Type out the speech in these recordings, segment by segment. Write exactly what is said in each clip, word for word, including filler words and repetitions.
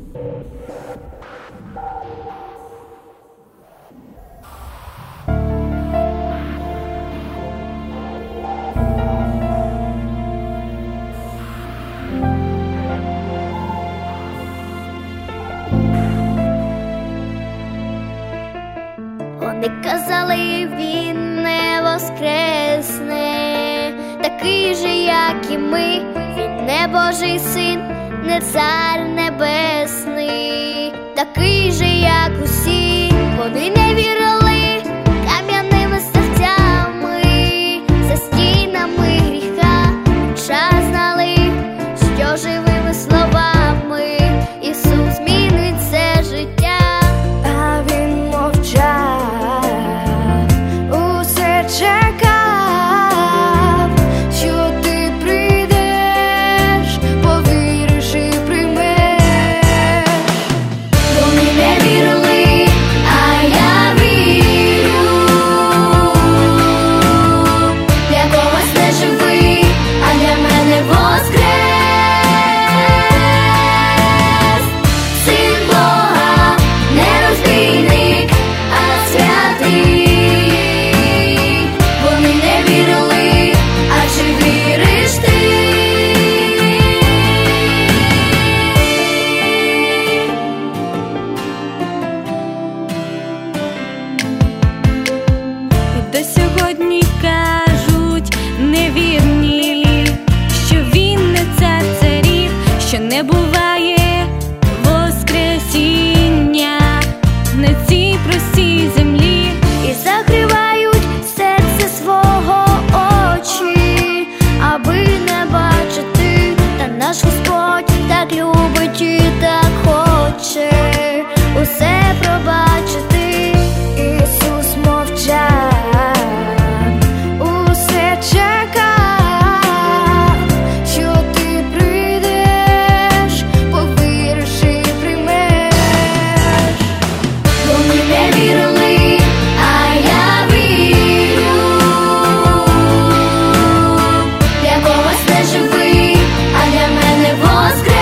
Вони казали, він не воскресне, такий же, як і ми. Він не Божий син, не цар небесний, такий же, як усі. Вони не вірили кам'яними серцями, за стінами гріха, хоча знали, що живими словами Ісус змінить це життя. А він мовчав, усе чекав, що ти прийдеш, повіриш і приймеш. Вони не вірили, а я вірю. Для когось не живий, а для мене воскрес. Син Бога, не розбійник, а святий. Вони не вірили, а чи віриш ти? І до сьогодні кажуть невірні, що він не цар царів, що не буває воскресіння на цій простій землі. І закривають серце свого очі, аби не бачити, та наш Господь так любить і так хоче усе пробачити. Ісус мовчав, усе чекав, що ти прийдеш, повіриш і приймеш. Вони не вірили, а я вірю. Для когось не живий, а для мене воскрес.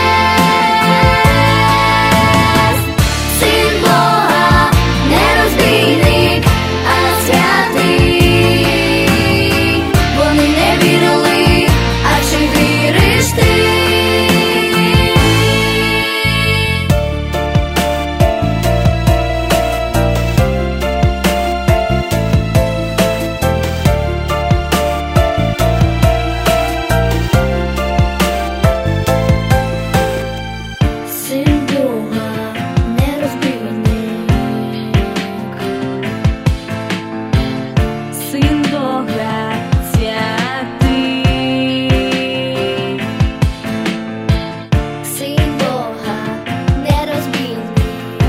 Син Бога, не розбійник, а святий. Вони не вірили, а чи віриш ти? Син Бога, не розбійник. Син Бога святий. Син Бога, не розбійник.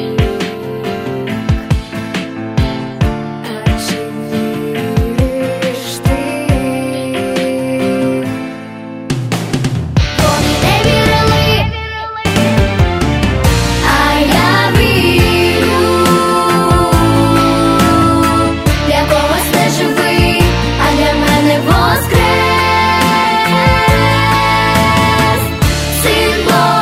А чи віриш ти? Вони не вірили, а я вірю. Для когось не живий, а для мене воскрес. Син Бога,